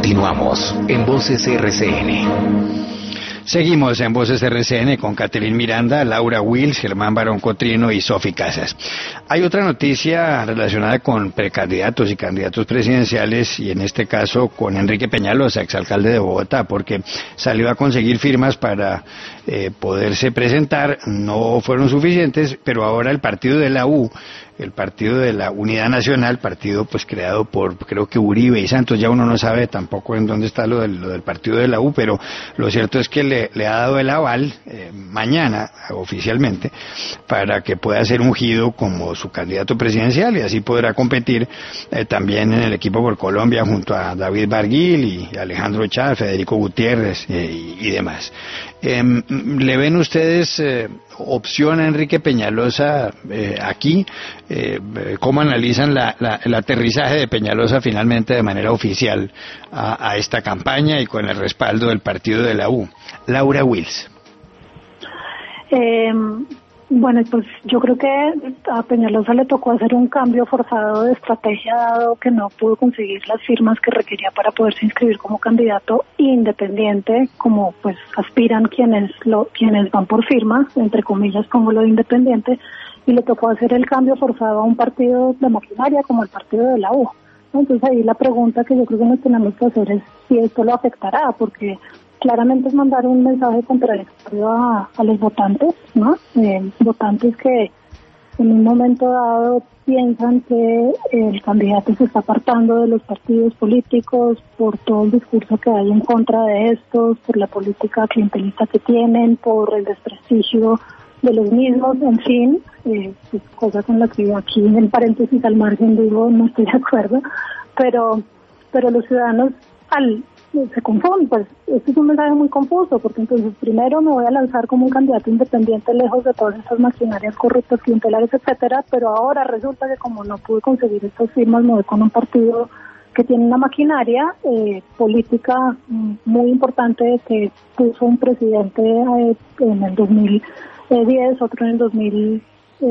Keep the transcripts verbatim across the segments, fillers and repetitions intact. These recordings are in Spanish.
Continuamos en Voces R C N. Seguimos en Voces R C N con Catherine Miranda, Laura Wills, Germán Barón Cotrino y Sofi Casas. Hay otra noticia relacionada con precandidatos y candidatos presidenciales, y en este caso con Enrique Peñalosa, exalcalde de Bogotá, porque salió a conseguir firmas para eh, poderse presentar. No fueron suficientes, pero ahora el partido de la U, el partido de la Unidad Nacional, partido pues creado por, creo que Uribe y Santos, ya uno no sabe tampoco en dónde está lo del, lo del partido de la U, pero lo cierto es que le, le ha dado el aval eh, mañana, oficialmente, para que pueda ser ungido como su candidato presidencial, y así podrá competir eh, también en el equipo por Colombia junto a David Barguil y Alejandro Chávez, Federico Gutiérrez eh, y, y demás. Eh, ¿Le ven ustedes eh, opción a Enrique Peñalosa eh, aquí? Eh, ¿Cómo analizan la, la, el aterrizaje de Peñalosa finalmente de manera oficial a, a esta campaña y con el respaldo del partido de la U? Laura Wills. Eh, bueno, pues yo creo que a Peñalosa le tocó hacer un cambio forzado de estrategia, dado que no pudo conseguir las firmas que requería para poderse inscribir como candidato independiente, como pues aspiran quienes lo quienes van por firmas, entre comillas pongo lo de independiente, y le tocó hacer el cambio forzado a un partido de maquinaria como el partido de la U. Entonces ahí la pregunta que yo creo que nos tenemos que hacer es si esto lo afectará, porque claramente es mandar un mensaje contradictorio a, a los votantes, ¿no? Eh, votantes que en un momento dado piensan que el candidato se está apartando de los partidos políticos por todo el discurso que hay en contra de estos, por la política clientelista que tienen, por el desprestigio de los mismos, en fin, eh, pues, cosa con la que aquí en paréntesis al margen digo no estoy de acuerdo, pero pero los ciudadanos al se confunden, pues este es un mensaje muy confuso, porque entonces primero me voy a lanzar como un candidato independiente lejos de todas estas maquinarias corruptas, clientelares, etcétera, pero ahora resulta que como no pude conseguir estas firmas, me voy con un partido que tiene una maquinaria eh, política muy importante, que puso un presidente eh, en el dos mil diez, otro en el dos mil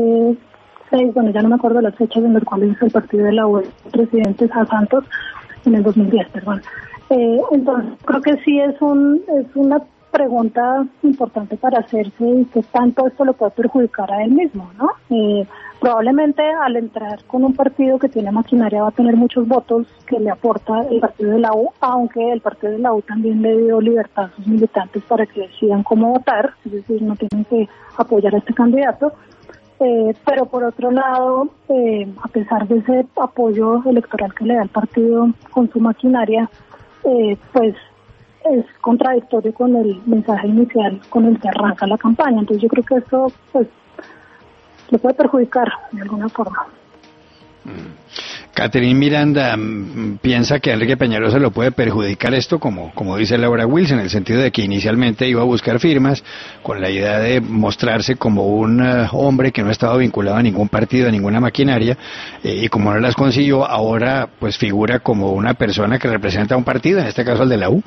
seis, bueno, ya no me acuerdo las fechas en las cuales el partido de la U, presidente a Santos, en el dos mil diez, perdón. Eh, entonces, creo que sí es un es una pregunta importante para hacerse, y que tanto esto lo puede perjudicar a él mismo, ¿no? Eh, probablemente al entrar con un partido que tiene maquinaria va a tener muchos votos que le aporta el partido de la U, aunque el partido de la U también le dio libertad a sus militantes para que decidan cómo votar, es decir, no tienen que apoyar a este candidato. Eh, pero por otro lado, eh, a pesar de ese apoyo electoral que le da el partido con su maquinaria, eh, pues es contradictorio con el mensaje inicial con el que arranca la campaña. Entonces yo creo que eso pues le puede perjudicar de alguna forma. Catherine Miranda, ¿piensa que a Enrique Peñalosa lo puede perjudicar esto, como, como dice Laura Wills, en el sentido de que inicialmente iba a buscar firmas con la idea de mostrarse como un uh, hombre que no estaba vinculado a ningún partido, a ninguna maquinaria, eh, y como no las consiguió, ahora pues figura como una persona que representa a un partido, en este caso al de la U?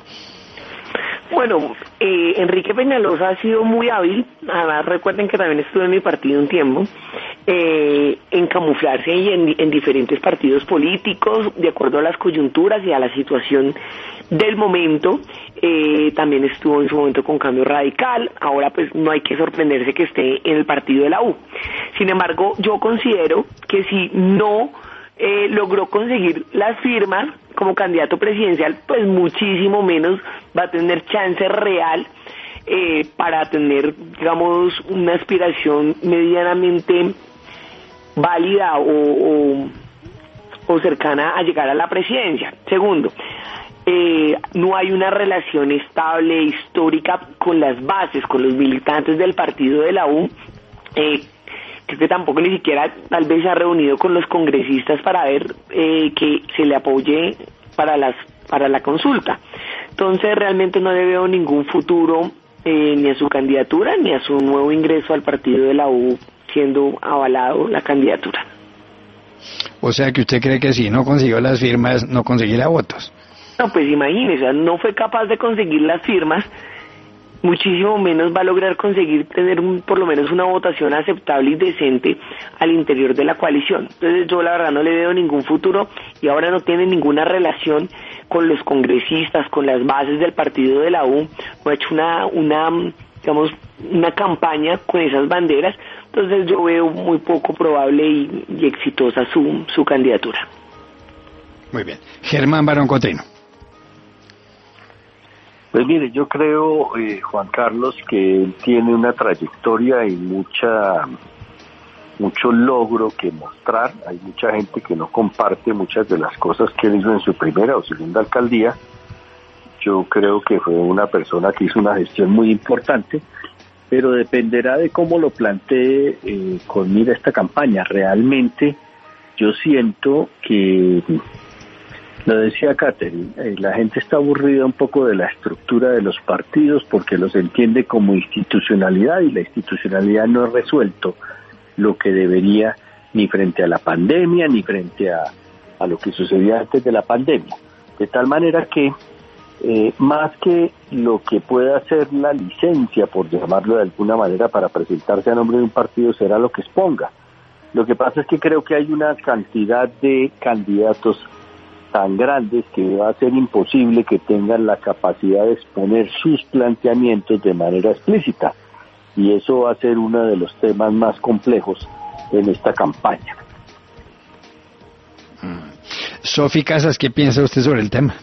Bueno, eh, Enrique Peñalosa ha sido muy hábil, además recuerden que también estuvo en mi partido un tiempo, eh, en camuflarse y en, en diferentes partidos políticos, de acuerdo a las coyunturas y a la situación del momento. Eh, también estuvo en su momento con Cambio Radical, ahora pues no hay que sorprenderse que esté en el partido de la U. Sin embargo, yo considero que si no eh, logró conseguir las firmas como candidato presidencial, pues muchísimo menos va a tener chance real eh, para tener, digamos, una aspiración medianamente válida o, o, o cercana a llegar a la presidencia. Segundo, eh, no hay una relación estable, histórica con las bases, con los militantes del partido de la U. Eh, creo que tampoco ni siquiera tal vez se ha reunido con los congresistas para ver eh, que se le apoye para las para la consulta. Entonces realmente no le veo ningún futuro eh, ni a su candidatura ni a su nuevo ingreso al partido de la U siendo avalado la candidatura. O sea que usted cree que si no consiguió las firmas, no conseguirá votos. No, pues imagínese, no fue capaz de conseguir las firmas muchísimo menos va a lograr conseguir tener un, por lo menos una votación aceptable y decente al interior de la coalición. Entonces yo la verdad no le veo ningún futuro, y ahora no tiene ninguna relación con los congresistas, con las bases del partido de la U, no ha hecho una, una digamos, una campaña con esas banderas. Entonces yo veo muy poco probable y, y exitosa su, su candidatura. Muy bien. Germán Barón Cotrino. Pues mire, yo creo, eh, Juan Carlos, que él tiene una trayectoria y mucha mucho logro que mostrar. Hay mucha gente que no comparte muchas de las cosas que él hizo en su primera o segunda alcaldía. Yo creo que fue una persona que hizo una gestión muy importante, pero dependerá de cómo lo plantee eh, con mira esta campaña. Realmente yo siento que, lo decía Catherine, eh, la gente está aburrida un poco de la estructura de los partidos porque los entiende como institucionalidad, y la institucionalidad no ha resuelto lo que debería, ni frente a la pandemia, ni frente a, a lo que sucedía antes de la pandemia. De tal manera que, eh, más que lo que pueda ser la licencia, por llamarlo de alguna manera, para presentarse a nombre de un partido, será lo que exponga. Lo que pasa es que creo que hay una cantidad de candidatos tan grandes que va a ser imposible que tengan la capacidad de exponer sus planteamientos de manera explícita, y eso va a ser uno de los temas más complejos en esta campaña. Sofi Casas, ¿qué piensa usted sobre el tema?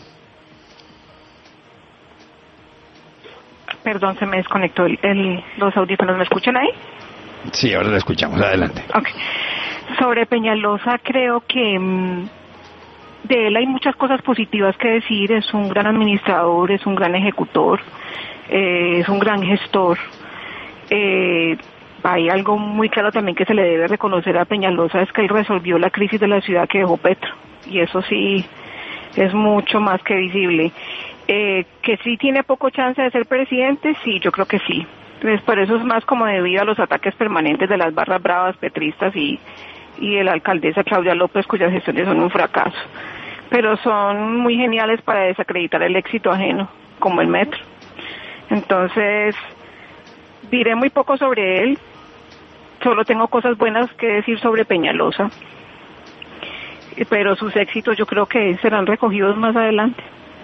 Perdón, se me desconectó el, el, los audífonos. ¿Me escuchan ahí? Sí, ahora la escuchamos. Adelante. Okay. Sobre Peñalosa, creo que mmm, de él hay muchas cosas positivas que decir. Es un gran administrador, es un gran ejecutor, eh, es un gran gestor. Eh, hay algo muy claro también que se le debe reconocer a Peñalosa, es que él resolvió la crisis de la ciudad que dejó Petro, y eso sí es mucho más que visible. Eh, que sí tiene poco chance de ser presidente, sí, yo creo que sí. Entonces, por eso es más como debido a los ataques permanentes de las barras bravas petristas y, y de la alcaldesa Claudia López, cuyas gestiones son un fracaso. Pero son muy geniales para desacreditar el éxito ajeno, como el metro. Entonces, diré muy poco sobre él, solo tengo cosas buenas que decir sobre Peñalosa, pero sus éxitos yo creo que serán recogidos más adelante.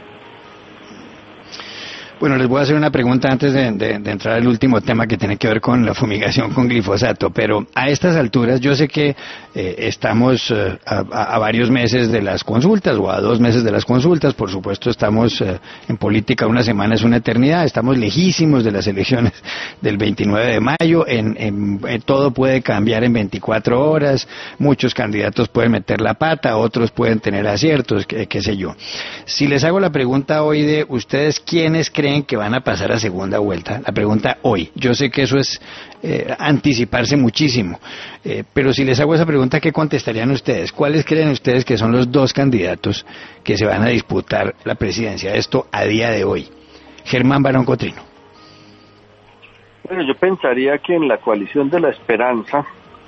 Bueno, les voy a hacer una pregunta antes de, de, de entrar al último tema, que tiene que ver con la fumigación con glifosato, pero a estas alturas yo sé que eh, estamos eh, a, a varios meses de las consultas, o a dos meses de las consultas. Por supuesto estamos eh, en política, una semana es una eternidad, estamos lejísimos de las elecciones del veintinueve de mayo, en, en, en todo puede cambiar en veinticuatro horas, muchos candidatos pueden meter la pata, otros pueden tener aciertos, qué, qué sé yo. Si les hago la pregunta hoy de ustedes, ¿quiénes creen que van a pasar a segunda vuelta? La pregunta hoy. Yo sé que eso es eh, anticiparse muchísimo, eh, pero si les hago esa pregunta, ¿qué contestarían ustedes? ¿Cuáles creen ustedes que son los dos candidatos que se van a disputar la presidencia? Esto a día de hoy. Germán Barón Cotrino. Bueno, yo pensaría que en la coalición de la esperanza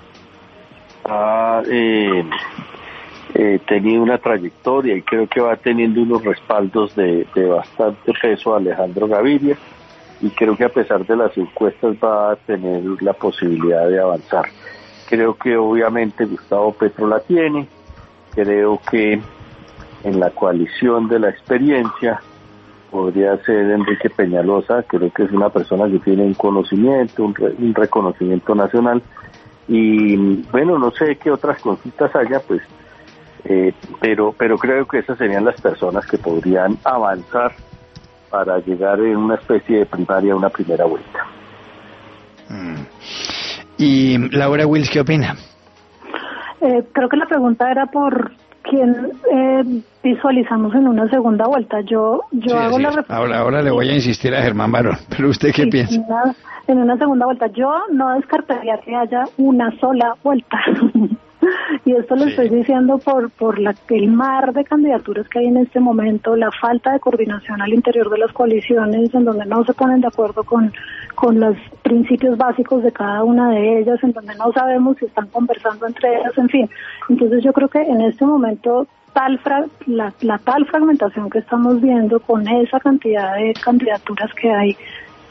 ha eh, eh, tenido una trayectoria, y creo que va teniendo unos respaldos de, de bastante peso a Alejandro Gaviria, y creo que a pesar de las encuestas va a tener la posibilidad de avanzar. Creo que obviamente Gustavo Petro la tiene, creo que en la coalición de la experiencia podría ser Enrique Peñalosa, creo que es una persona que tiene un conocimiento, un, re, un reconocimiento nacional, y bueno, no sé qué otras consultas haya, pues, eh, pero pero creo que esas serían las personas que podrían avanzar para llegar en una especie de primaria a una primera vuelta. Mm. Y Laura Wills, ¿qué opina? Eh, creo que la pregunta era por quién eh, visualizamos en una segunda vuelta. Yo yo sí, hago la ref... ahora ahora le voy a insistir a Germán Barón, pero ¿usted qué sí, piensa? En una, en una segunda vuelta, yo no descartaría que haya una sola vuelta. Y esto lo sí. estoy diciendo por por la, el mar de candidaturas que hay en este momento, la falta de coordinación al interior de las coaliciones, en donde no se ponen de acuerdo con, con los principios básicos de cada una de ellas, en donde no sabemos si están conversando entre ellas, en fin. Entonces yo creo que en este momento tal fra, la, la tal fragmentación que estamos viendo con esa cantidad de candidaturas que hay,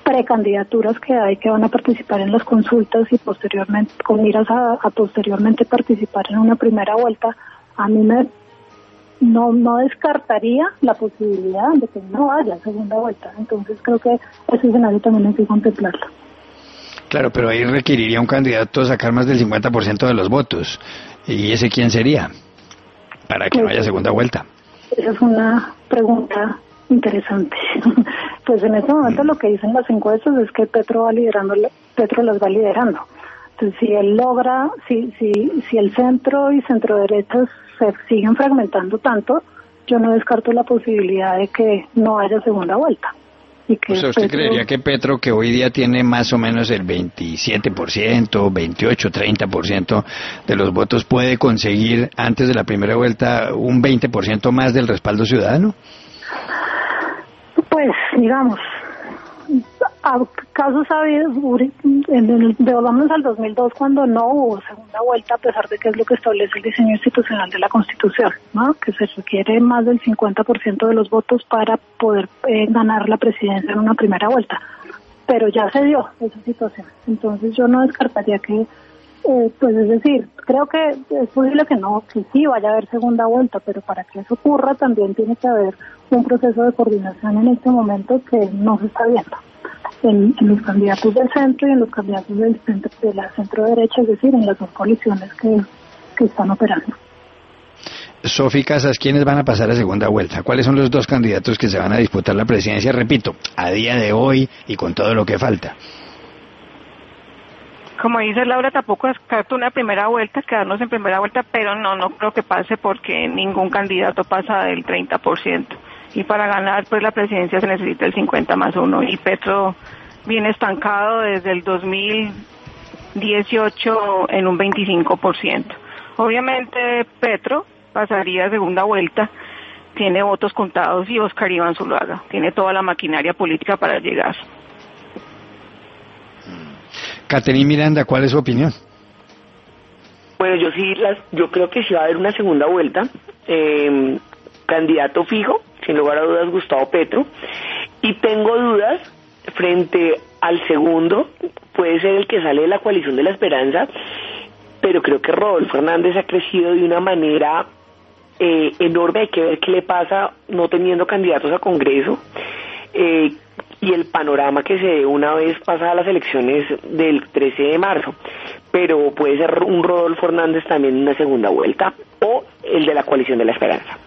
precandidaturas que hay que van a participar en las consultas y posteriormente, con miras a, a posteriormente participar en una primera vuelta, a mí me no no descartaría la posibilidad de que no haya segunda vuelta. Entonces creo que ese escenario también hay que contemplarlo. Claro, pero ahí requeriría un candidato sacar más del cincuenta por ciento de los votos. ¿Y ese quién sería? Para que pues, no haya segunda vuelta. Esa es una pregunta interesante. Pues en este momento mm. lo que dicen las encuestas es que Petro va liderando, Petro las va liderando. Entonces si él logra, si si si el centro y centro derechas se siguen fragmentando tanto, yo no descarto la posibilidad de que no haya segunda vuelta. Y que o sea, ¿usted Petro... creería que Petro, que hoy día tiene más o menos el veintisiete por ciento, veintiocho, treinta por ciento de los votos, puede conseguir antes de la primera vuelta un veinte por ciento más del respaldo ciudadano? Pues, digamos, a casos habidos, en el, volvamos al dos mil dos, cuando no hubo segunda vuelta, a pesar de que es lo que establece el diseño institucional de la Constitución, ¿no? Que se requiere más del cincuenta por ciento de los votos para poder eh, ganar la presidencia en una primera vuelta. Pero ya se dio esa situación. Entonces yo no descartaría que, eh, pues es decir, creo que es posible que no, que sí vaya a haber segunda vuelta, pero para que eso ocurra también tiene que haber un proceso de coordinación en este momento que no se está viendo. En, en los candidatos del centro y en los candidatos del centro, de la centro derecha, es decir, en las dos coaliciones que, que están operando. Sofi Casas, ¿quiénes van a pasar a segunda vuelta? ¿Cuáles son los dos candidatos que se van a disputar la presidencia? Repito, a día de hoy y con todo lo que falta. Como dice Laura, tampoco descarto una primera vuelta, quedarnos en primera vuelta, pero no, no creo que pase porque ningún candidato pasa del treinta por ciento. Y para ganar, pues la presidencia se necesita el cincuenta más uno. Y Petro viene estancado desde el dos mil dieciocho en un veinticinco por ciento. Obviamente Petro pasaría a segunda vuelta, tiene votos contados y Oscar Iván Zuluaga tiene toda la maquinaria política para llegar. Catherine Miranda, ¿cuál es su opinión? Bueno, yo sí, las, yo creo que sí va a haber una segunda vuelta. Eh, candidato fijo, sin lugar a dudas, Gustavo Petro. Y tengo dudas frente al segundo, puede ser el que sale de la coalición de la esperanza, pero creo que Rodolfo Hernández ha crecido de una manera eh, enorme. Hay que ver qué le pasa no teniendo candidatos a Congreso. Eh, y el panorama que se dé una vez pasadas las elecciones del trece de marzo, pero puede ser un Rodolfo Hernández también en una segunda vuelta, o el de la coalición de la esperanza.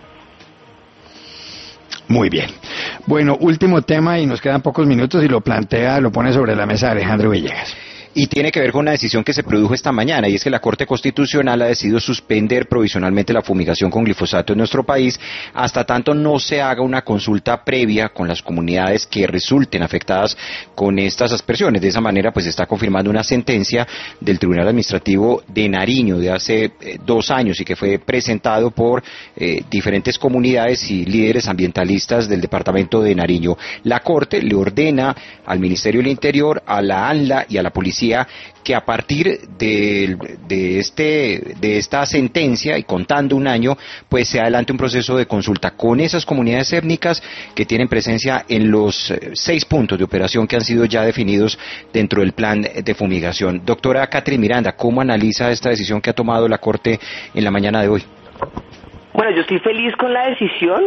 Muy bien. Bueno, último tema y nos quedan pocos minutos y lo plantea, lo pone sobre la mesa Alejandro Villegas. Y tiene que ver con una decisión que se produjo esta mañana, y es que la Corte Constitucional ha decidido suspender provisionalmente la fumigación con glifosato en nuestro país hasta tanto no se haga una consulta previa con las comunidades que resulten afectadas con estas aspersiones. De esa manera, pues está confirmando una sentencia del Tribunal Administrativo de Nariño de hace eh, dos años y que fue presentado por eh, diferentes comunidades y líderes ambientalistas del departamento de Nariño. La Corte le ordena al Ministerio del Interior, a la ANLA y a la Policía que a partir de, de, este, de esta sentencia y contando un año, pues se adelante un proceso de consulta con esas comunidades étnicas que tienen presencia en los eh, seis puntos de operación que han sido ya definidos dentro del plan de fumigación. Doctora Catherine Miranda, ¿cómo analiza esta decisión que ha tomado la Corte en la mañana de hoy? Bueno, yo estoy feliz con la decisión.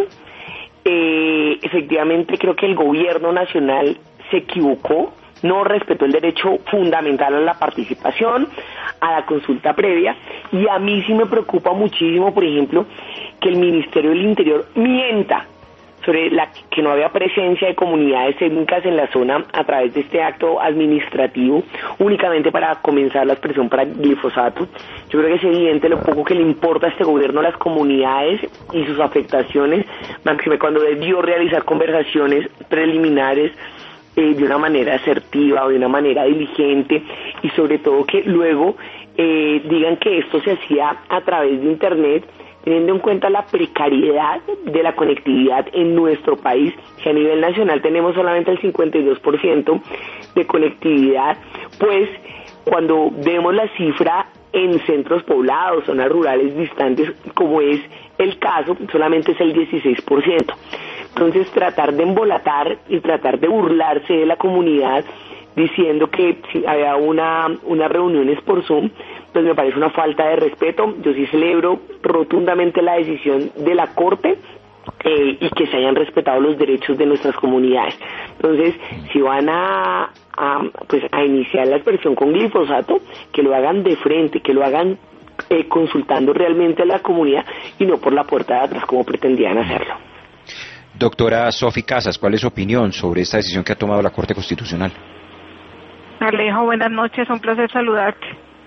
Eh, efectivamente, creo que el gobierno nacional se equivocó. No respetó el derecho fundamental a la participación, a la consulta previa, y a mí sí me preocupa muchísimo, por ejemplo, que el Ministerio del Interior mienta sobre la que no había presencia de comunidades étnicas en la zona a través de este acto administrativo, únicamente para comenzar la expresión para glifosato. Yo creo que es evidente lo poco que le importa a este gobierno las comunidades y sus afectaciones, máxime cuando debió realizar conversaciones preliminares Eh, de una manera asertiva o de una manera diligente, y sobre todo que luego eh, digan que esto se hacía a través de Internet, teniendo en cuenta la precariedad de la conectividad en nuestro país, que a nivel nacional tenemos solamente el cincuenta y dos por ciento de conectividad, pues cuando vemos la cifra en centros poblados, zonas rurales distantes, como es el caso, solamente es el dieciséis por ciento. Entonces tratar de embolatar y tratar de burlarse de la comunidad diciendo que si había una, unas reuniones por Zoom, pues me parece una falta de respeto. Yo sí celebro rotundamente la decisión de la Corte eh, y que se hayan respetado los derechos de nuestras comunidades. Entonces, si van a, a, pues, a iniciar la aspersión con glifosato, que lo hagan de frente, que lo hagan eh, consultando realmente a la comunidad y no por la puerta de atrás como pretendían hacerlo. Doctora Sofi Casas, ¿cuál es su opinión sobre esta decisión que ha tomado la Corte Constitucional? Alejo, buenas noches, un placer saludarte.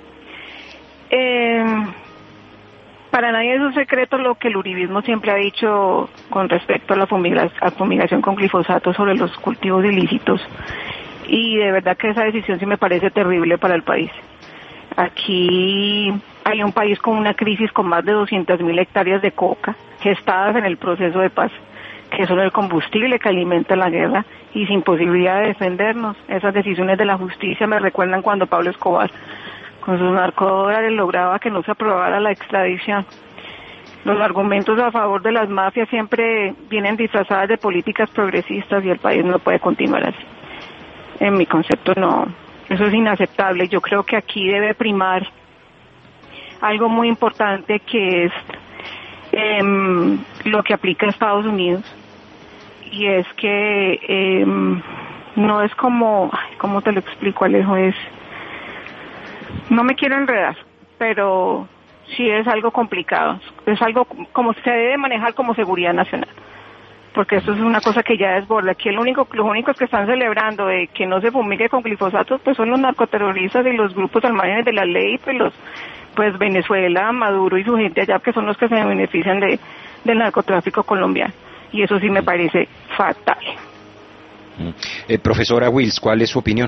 Eh, para nadie es un secreto lo que el uribismo siempre ha dicho con respecto a la fumiga, a fumigación con glifosato sobre los cultivos ilícitos, y de verdad que esa decisión sí me parece terrible para el país. Aquí hay un país con una crisis con más de doscientas mil hectáreas de coca gestadas en el proceso de paz, que son el combustible que alimenta la guerra, y sin posibilidad de defendernos. Esas decisiones de la justicia me recuerdan cuando Pablo Escobar con sus narcodólares lograba que no se aprobara la extradición. Los argumentos a favor de las mafias siempre vienen disfrazadas de políticas progresistas y el país no puede continuar así. En mi concepto no, eso es inaceptable. Yo creo que aquí debe primar algo muy importante, que es eh, lo que aplica a Estados Unidos, y es que eh, no es como, ¿cómo te lo explico, Alejo? Es, no me quiero enredar, pero sí es algo complicado, es algo como se debe manejar como seguridad nacional, porque esto es una cosa que ya desborda. Aquí el único, los únicos que están celebrando de que no se fumigue con glifosatos pues son los narcoterroristas y los grupos al margen de la ley, pues los pues Venezuela, Maduro y su gente allá, que son los que se benefician de del narcotráfico colombiano. Y eso sí me parece fatal. Eh, profesora Wills, ¿cuál es su opinión?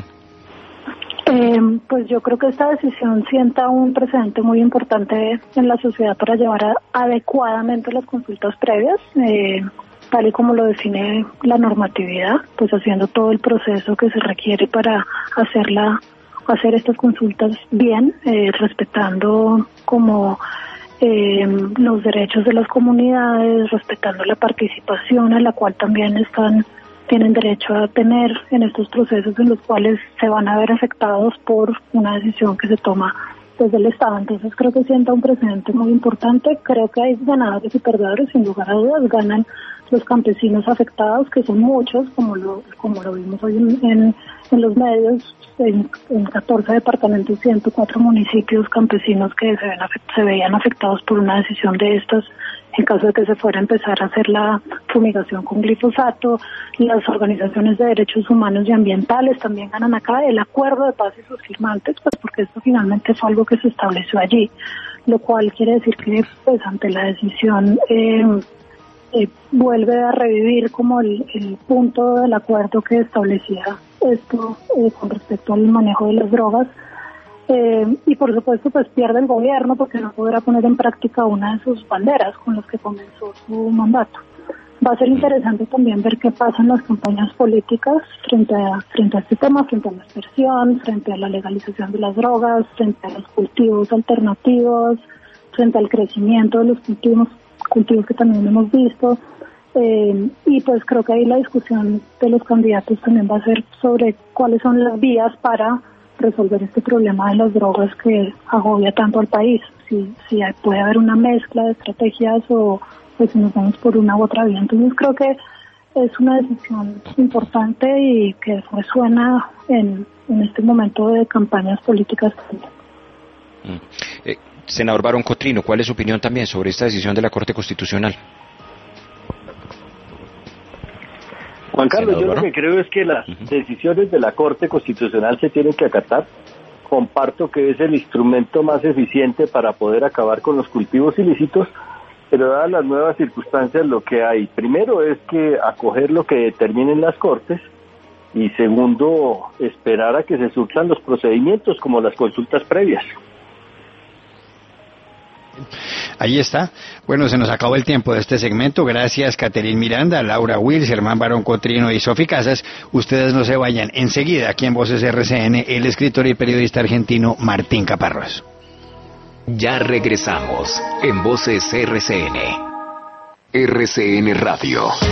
Eh, pues yo creo que esta decisión sienta un precedente muy importante en la sociedad para llevar a, adecuadamente las consultas previas, eh, tal y como lo define la normatividad, pues haciendo todo el proceso que se requiere para hacerla, hacer estas consultas bien, eh, respetando como Eh, los derechos de las comunidades, respetando la participación a la cual también están tienen derecho a tener en estos procesos en los cuales se van a ver afectados por una decisión que se toma desde el Estado. Entonces creo que sienta un precedente muy importante. Creo que hay ganadores y perdedores, sin lugar a dudas. Ganan los campesinos afectados, que son muchos, como lo como lo vimos hoy en, en, en los medios, en, en catorce departamentos, ciento cuatro municipios campesinos que se, ven afect, se veían afectados por una decisión de estas, en caso de que se fuera a empezar a hacer la fumigación con glifosato. Las organizaciones de derechos humanos y ambientales también ganan acá, el acuerdo de paz y sus firmantes, pues porque esto finalmente fue algo que se estableció allí, lo cual quiere decir que pues ante la decisión eh, eh, vuelve a revivir como el, el punto del acuerdo que establecía esto eh, con respecto al manejo de las drogas. Eh, y por supuesto pues pierde el gobierno porque no podrá poner en práctica una de sus banderas con las que comenzó su mandato. Va a ser interesante también ver qué pasa en las campañas políticas frente a, frente a este tema, frente a la aspersión, frente a la legalización de las drogas, frente a los cultivos alternativos, frente al crecimiento de los cultivos, cultivos que también hemos visto. Eh, y pues creo que ahí la discusión de los candidatos también va a ser sobre cuáles son las vías para resolver este problema de las drogas que agobia tanto al país. Si, si hay, puede haber una mezcla de estrategias o pues si nos vamos por una u otra vía. Entonces creo que es una decisión importante y que resuena en, en este momento de campañas políticas también. Mm. Eh, senador Barón Cotrino, ¿cuál es su opinión también sobre esta decisión de la Corte Constitucional? Juan Carlos, yo lo que creo es que las uh-huh. decisiones de la Corte Constitucional se tienen que acatar. Comparto que es el instrumento más eficiente para poder acabar con los cultivos ilícitos, pero dadas las nuevas circunstancias lo que hay, primero es que acoger lo que determinen las Cortes y segundo, esperar a que se surtan los procedimientos como las consultas previas. Ahí está. Bueno, se nos acabó el tiempo de este segmento. Gracias, Catherine Miranda, Laura Wills, Germán Barón Cotrino y Sofi Casas. Ustedes no se vayan. Enseguida, aquí en Voces R C N, el escritor y periodista argentino Martín Caparrós. Ya regresamos en Voces R C N. R C N Radio.